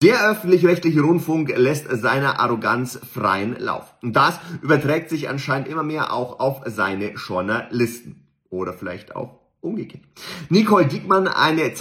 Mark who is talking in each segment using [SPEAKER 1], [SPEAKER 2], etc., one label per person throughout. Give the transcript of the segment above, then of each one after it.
[SPEAKER 1] Der öffentlich-rechtliche Rundfunk lässt seiner Arroganz freien Lauf. Und das überträgt sich anscheinend immer mehr auch auf seine Journalisten. Oder vielleicht auch umgekehrt. Nicole Diekmann, eine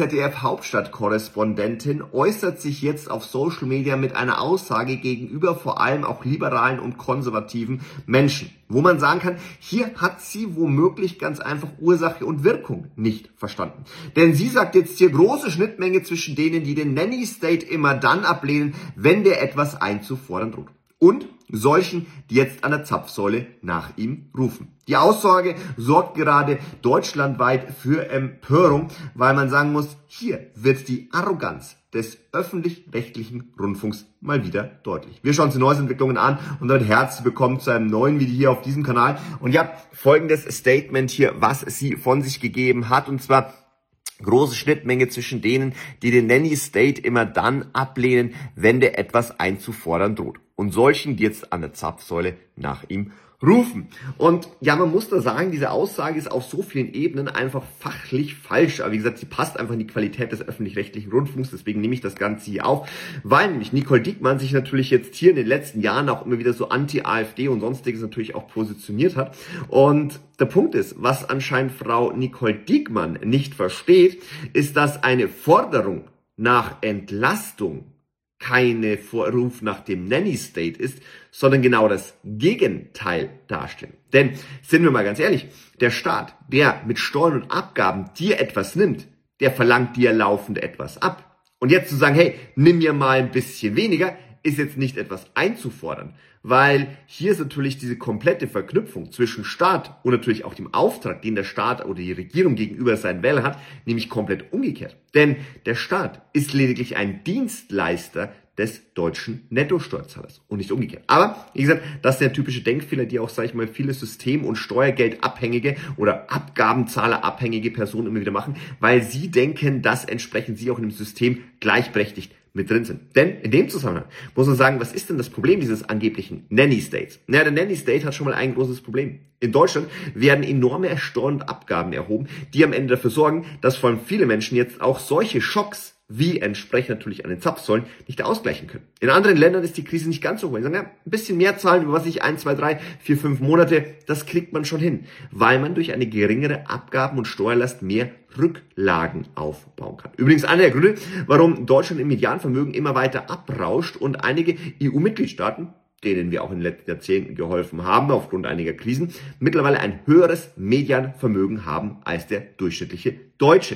[SPEAKER 1] ZDF-Hauptstadt-Korrespondentin, äußert sich jetzt auf Social Media mit einer Aussage gegenüber vor allem auch liberalen und konservativen Menschen, wo man sagen kann, hier hat sie womöglich ganz einfach Ursache und Wirkung nicht verstanden. Denn sie sagt jetzt hier große Schnittmenge zwischen denen, die den Nanny State immer dann ablehnen, wenn der etwas einzufordern droht, und solchen, die jetzt an der Zapfsäule nach ihm rufen. Die Aussage sorgt gerade deutschlandweit für Empörung, weil man sagen muss, hier wird die Arroganz des öffentlich-rechtlichen Rundfunks mal wieder deutlich. Wir schauen uns die Neuesentwicklungen an und damit herzlich willkommen zu einem neuen Video hier auf diesem Kanal. Und ja, folgendes Statement hier, was sie von sich gegeben hat, und zwar: große Schnittmenge zwischen denen, die den Nanny State immer dann ablehnen, wenn der etwas einzufordern droht, und solchen, die jetzt an der Zapfsäule nach ihm rufen. Und ja, man muss da sagen, diese Aussage ist auf so vielen Ebenen einfach fachlich falsch. Aber wie gesagt, sie passt einfach in die Qualität des öffentlich-rechtlichen Rundfunks. Deswegen nehme ich das Ganze hier auf, weil nämlich Nicole Diekmann sich natürlich jetzt hier in den letzten Jahren auch immer wieder so anti-AfD und sonstiges natürlich auch positioniert hat. Und der Punkt ist, was anscheinend Frau Nicole Diekmann nicht versteht, ist, dass eine Forderung nach Entlastung keine Vorruf nach dem Nanny State ist, sondern genau das Gegenteil darstellen. Denn, sind wir mal ganz ehrlich, der Staat, der mit Steuern und Abgaben dir etwas nimmt, der verlangt dir laufend etwas ab. Und jetzt zu sagen, hey, nimm mir mal ein bisschen weniger, ist jetzt nicht etwas einzufordern, weil hier ist natürlich diese komplette Verknüpfung zwischen Staat und natürlich auch dem Auftrag, den der Staat oder die Regierung gegenüber seinen Wählern hat, nämlich komplett umgekehrt. Denn der Staat ist lediglich ein Dienstleister des deutschen Nettosteuerzahlers und nicht umgekehrt. Aber, wie gesagt, das ist der typische Denkfehler, die auch, sage ich mal, viele System- und Steuergeldabhängige oder Abgabenzahlerabhängige Personen immer wieder machen, weil sie denken, dass entsprechend sie auch in dem System gleichberechtigt mit drin sind. Denn in dem Zusammenhang muss man sagen, was ist denn das Problem dieses angeblichen Nanny States? Naja, der Nanny State hat schon mal ein großes Problem. In Deutschland werden enorme Steuern und Abgaben erhoben, die am Ende dafür sorgen, dass vor allem viele Menschen jetzt auch solche Schocks wie entsprechend natürlich an den Zapfsäulen nicht ausgleichen können. In anderen Ländern ist die Krise nicht ganz so hoch. Die sagen, ja, ein bisschen mehr zahlen, über was ich 1, 2, 3, 4, 5 Monate, das kriegt man schon hin, weil man durch eine geringere Abgaben- und Steuerlast mehr Rücklagen aufbauen kann. Übrigens einer der Gründe, warum Deutschland im Medianvermögen immer weiter abrauscht und einige EU-Mitgliedstaaten, denen wir auch in den letzten Jahrzehnten geholfen haben, aufgrund einiger Krisen, mittlerweile ein höheres Medianvermögen haben als der durchschnittliche Deutsche.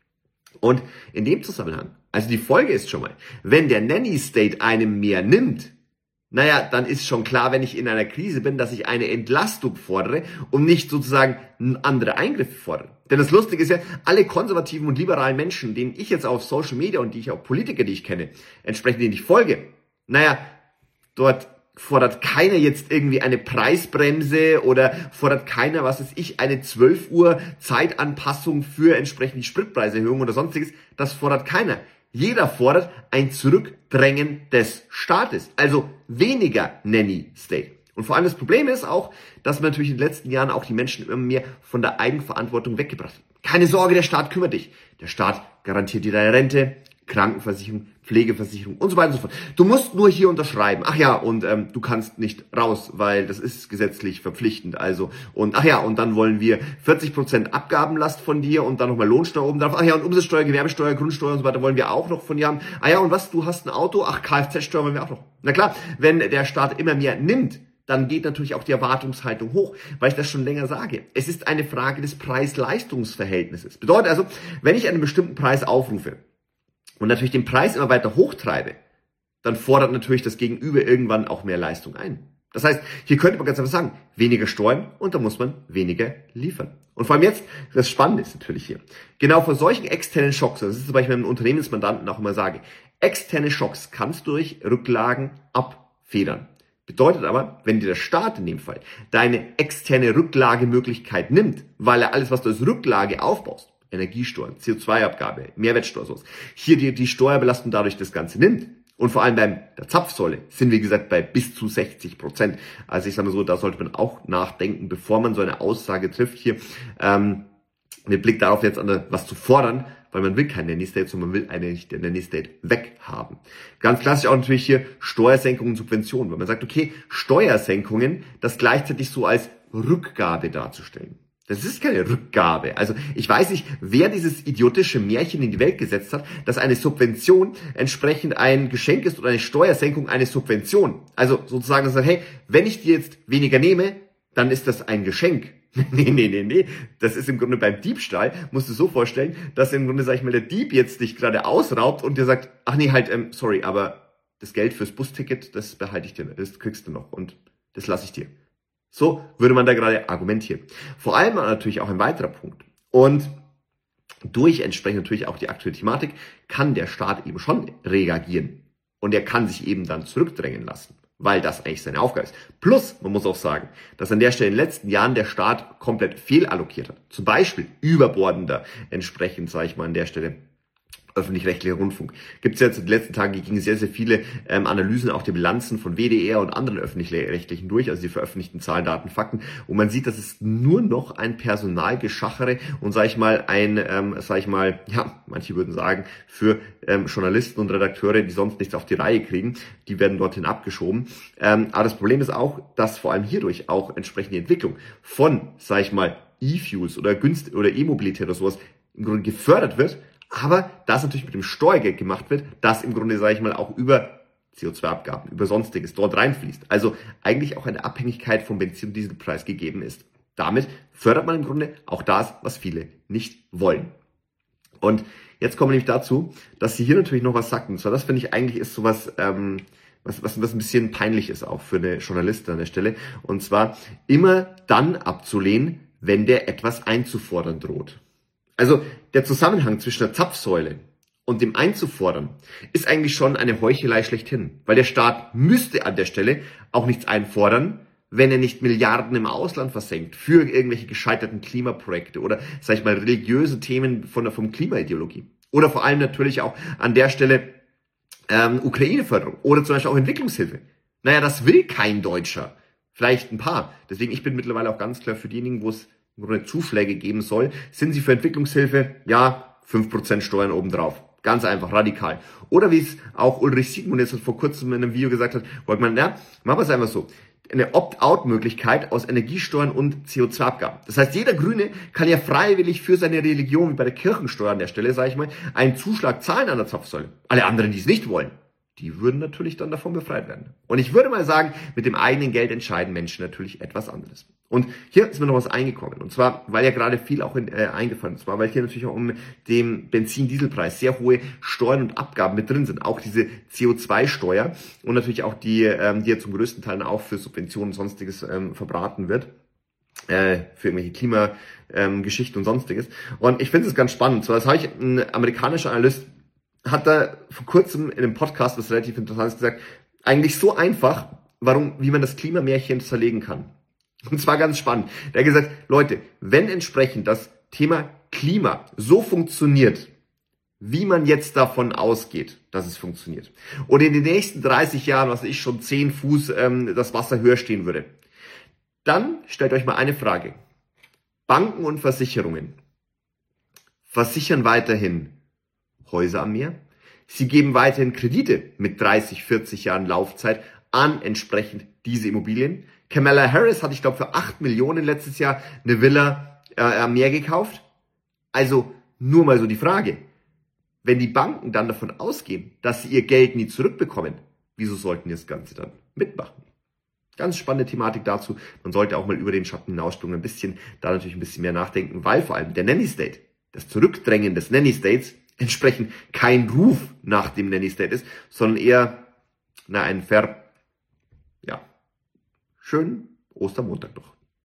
[SPEAKER 1] Und in dem Zusammenhang, also die Folge ist schon mal, wenn der Nanny State einem mehr nimmt, naja, dann ist schon klar, wenn ich in einer Krise bin, dass ich eine Entlastung fordere und nicht sozusagen andere Eingriffe fordere. Denn das Lustige ist ja, alle konservativen und liberalen Menschen, denen ich jetzt auf Social Media und die ich auch Politiker, die ich kenne, entsprechend denen ich folge, naja, dort fordert keiner jetzt irgendwie eine Preisbremse oder fordert keiner, was weiß ich, eine 12 Uhr Zeitanpassung für entsprechend die Spritpreiserhöhung oder sonstiges. Das fordert keiner. Jeder fordert ein Zurückdrängen des Staates, also weniger Nanny State. Und vor allem das Problem ist auch, dass man natürlich in den letzten Jahren auch die Menschen immer mehr von der Eigenverantwortung weggebracht hat. Keine Sorge, der Staat kümmert dich. Der Staat garantiert dir deine Rente, Krankenversicherung, Pflegeversicherung und so weiter und so fort. Du musst nur hier unterschreiben. Ach ja, und du kannst nicht raus, weil das ist gesetzlich verpflichtend. Also, und ach ja, und dann wollen wir 40% Abgabenlast von dir und dann nochmal Lohnsteuer oben drauf. Ach ja, und Umsatzsteuer, Gewerbesteuer, Grundsteuer und so weiter wollen wir auch noch von dir haben. Ah ja, und was, du hast ein Auto? Ach, Kfz-Steuer wollen wir auch noch. Na klar, wenn der Staat immer mehr nimmt, dann geht natürlich auch die Erwartungshaltung hoch, weil ich das schon länger sage. Es ist eine Frage des Preis-Leistungs-Verhältnisses. Bedeutet also, wenn ich einen bestimmten Preis aufrufe und natürlich den Preis immer weiter hochtreibe, dann fordert natürlich das Gegenüber irgendwann auch mehr Leistung ein. Das heißt, hier könnte man ganz einfach sagen, weniger Steuern und dann muss man weniger liefern. Und vor allem jetzt, das Spannende ist natürlich hier, genau vor solchen externen Schocks, das ist zum Beispiel einem Unternehmensmandanten auch immer sage, externe Schocks kannst du durch Rücklagen abfedern. Bedeutet aber, wenn dir der Staat in dem Fall deine externe Rücklagemöglichkeit nimmt, weil er alles, was du als Rücklage aufbaust, Energiesteuern, CO2-Abgabe, Mehrwertsteuer, sowas, hier dir die Steuerbelastung dadurch das Ganze nimmt. Und vor allem bei der Zapfsäule sind wir, wie gesagt, bei bis zu 60%. Also ich sage mal so, da sollte man auch nachdenken, bevor man so eine Aussage trifft hier, mit Blick darauf jetzt was zu fordern, weil man will kein Nanny State, sondern man will eigentlich den Nanny State weghaben. Ganz klassisch auch natürlich hier Steuersenkungen und Subventionen, weil man sagt, okay, Steuersenkungen, das gleichzeitig so als Rückgabe darzustellen. Das ist keine Rückgabe. Also ich weiß nicht, wer dieses idiotische Märchen in die Welt gesetzt hat, dass eine Subvention entsprechend ein Geschenk ist oder eine Steuersenkung eine Subvention. Also sozusagen, dass hey, wenn ich dir jetzt weniger nehme, dann ist das ein Geschenk. Nee. Das ist im Grunde beim Diebstahl, musst du so vorstellen, dass im Grunde, sag ich mal, der Dieb jetzt dich gerade ausraubt und dir sagt, ach nee, halt, sorry, aber das Geld fürs Busticket, das behalte ich dir, das kriegst du noch und das lasse ich dir. So würde man da gerade argumentieren. Vor allem natürlich auch ein weiterer Punkt. Und durch entsprechend natürlich auch die aktuelle Thematik kann der Staat eben schon reagieren. Und er kann sich eben dann zurückdrängen lassen, weil das eigentlich seine Aufgabe ist. Plus, man muss auch sagen, dass an der Stelle in den letzten Jahren der Staat komplett fehlallokiert hat. Zum Beispiel überbordender entsprechend, sage ich mal an der Stelle, öffentlich-rechtlicher Rundfunk. Gibt es jetzt in den letzten Tagen gingen sehr, sehr viele Analysen, auch die Bilanzen von WDR und anderen öffentlich-rechtlichen durch, also die veröffentlichten Zahlen, Daten, Fakten. Und man sieht, dass es nur noch ein Personalgeschachere und sage ich mal manche würden sagen, für Journalisten und Redakteure, die sonst nichts auf die Reihe kriegen, die werden dorthin abgeschoben. Aber das Problem ist auch, dass vor allem hierdurch auch entsprechend die Entwicklung von, sage ich mal, E-Fuels oder E-Mobilität oder sowas im Grunde gefördert wird, aber das natürlich mit dem Steuergeld gemacht wird, das im Grunde, sage ich mal, auch über CO2-Abgaben, über Sonstiges dort reinfließt. Also eigentlich auch eine Abhängigkeit vom Benzin- und Dieselpreis gegeben ist. Damit fördert man im Grunde auch das, was viele nicht wollen. Und jetzt kommen wir nämlich dazu, dass sie hier natürlich noch was sagt. Und zwar, das finde ich eigentlich ist sowas, was ein bisschen peinlich ist auch für eine Journalistin an der Stelle. Und zwar immer dann abzulehnen, wenn der etwas einzufordern droht. Also der Zusammenhang zwischen der Zapfsäule und dem einzufordern ist eigentlich schon eine Heuchelei schlechthin. Weil der Staat müsste an der Stelle auch nichts einfordern, wenn er nicht Milliarden im Ausland versenkt für irgendwelche gescheiterten Klimaprojekte oder, sag ich mal, religiöse Themen vom Klimaideologie. Oder vor allem natürlich auch an der Stelle Ukraine-Förderung oder zum Beispiel auch Entwicklungshilfe. Naja, das will kein Deutscher. Vielleicht ein paar. Deswegen, ich bin mittlerweile auch ganz klar für diejenigen, wo es im Grunde Zuschläge geben soll. Sind sie für Entwicklungshilfe? Ja, 5% Steuern obendrauf. Ganz einfach, radikal. Oder wie es auch Ulrich Siegmund jetzt vor kurzem in einem Video gesagt hat, wollte man, machen wir es einfach so. Eine Opt-out-Möglichkeit aus Energiesteuern und CO2-Abgaben. Das heißt, jeder Grüne kann ja freiwillig für seine Religion, wie bei der Kirchensteuer an der Stelle, sage ich mal, einen Zuschlag zahlen an der Zapfsäule. Alle anderen, die es nicht wollen, die würden natürlich dann davon befreit werden. Und ich würde mal sagen, mit dem eigenen Geld entscheiden Menschen natürlich etwas anderes. Und hier ist mir noch was eingekommen. Und zwar, weil ja gerade viel auch eingefallen ist. Und zwar, weil hier natürlich auch um den Benzin-Dieselpreis sehr hohe Steuern und Abgaben mit drin sind. Auch diese CO2-Steuer und natürlich auch die ja zum größten Teil auch für Subventionen und Sonstiges verbraten wird. Für irgendwelche Klimageschichten und Sonstiges. Und ich finde es ganz spannend. Und zwar, das habe ich ein amerikanischer Analyst hat da vor kurzem in einem Podcast, was relativ interessant ist, gesagt, eigentlich so einfach, wie man das Klimamärchen zerlegen kann. Und zwar ganz spannend. Der hat gesagt, Leute, wenn entsprechend das Thema Klima so funktioniert, wie man jetzt davon ausgeht, dass es funktioniert, und in den nächsten 30 Jahren, was ich schon 10 Fuß das Wasser höher stehen würde, dann stellt euch mal eine Frage. Banken und Versicherungen versichern weiterhin Häuser am Meer. Sie geben weiterhin Kredite mit 30, 40 Jahren Laufzeit an entsprechend diese Immobilien. Kamala Harris hat, ich glaube, für 8 Millionen letztes Jahr eine Villa am Meer gekauft. Also nur mal so die Frage. Wenn die Banken dann davon ausgehen, dass sie ihr Geld nie zurückbekommen, wieso sollten die das Ganze dann mitmachen? Ganz spannende Thematik dazu. Man sollte auch mal über den Schatten hinausspringen, da natürlich ein bisschen mehr nachdenken, weil vor allem der Nanny State, das Zurückdrängen des Nanny States, entsprechend kein Ruf nach dem Nanny State ist, sondern eher schönen Ostermontag noch.